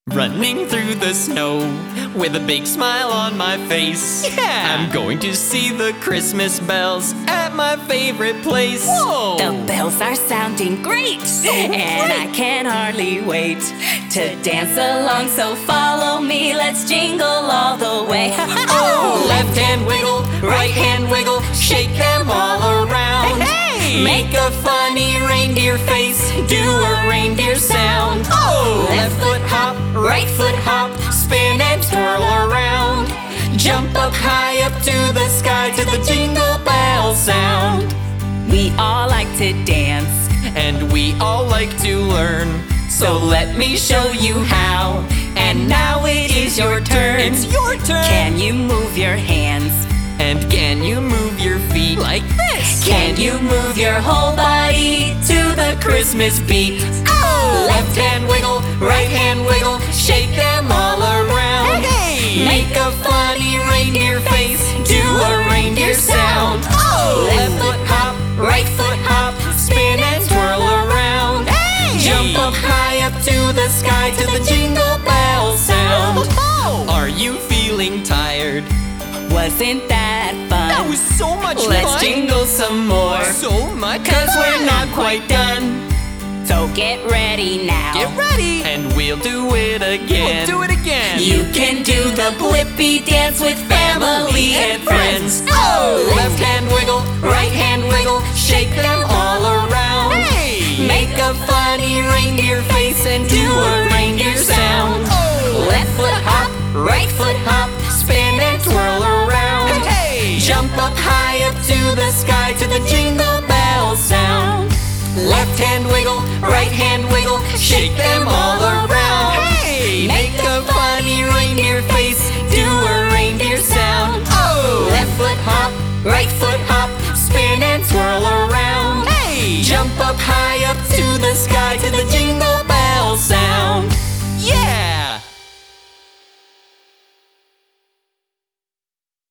Running through the snow with a big smile on my face. Yeah! I'm going to see the Christmas bells at my favorite place. Whoa! The bells are sounding great, and I can hardly wait to dance along. So follow me, let's jingle all the way. Oh, left hand wiggle, right hand wiggle, shake them all around. Hey! Make a funny reindeer face, do a reindeer sound. Oh! Left foot hop, right foot hop, spin and twirl around. Jump up high up to the sky to the jingle bell sound. We all like to dance, And we all like to learn, so let me show you how. And now it is your turn. It's your turn! can you move your hands? And can you move your feet Like this! Can you move your whole body to the Christmas beat? Oh! Left hand wiggle, right hand wiggle, shake them all around. Hey! Make a funny reindeer face, do a reindeer sound. Oh! Left foot hop, right foot hop, spin and twirl around. Hey! Jump up high up to the sky to the jingle bell sound. Oh! Are you feeling tired? Wasn't that fun? That was so much Let's fun! jingle some more, So much 'cause we're fun! not quite done. So get ready now. Get ready! And we'll do it again. We'll do it again! You can do the Blippi dance with family and friends. Oh! Left hand wiggle, right hand wiggle, shake them all around. Hey! Make a funny reindeer face and do a reindeer sound. Oh! Left foot hop, right foot hop, spin and twirl around. Hey! Jump up high up to the sky to the jingle bell sound. Left hand wiggle, right hand wiggle, shake them all around. Hey! Make a funny reindeer face, do a reindeer sound. Oh! Left foot hop, right foot hop, spin and twirl around. Hey! Jump up high up to the sky to the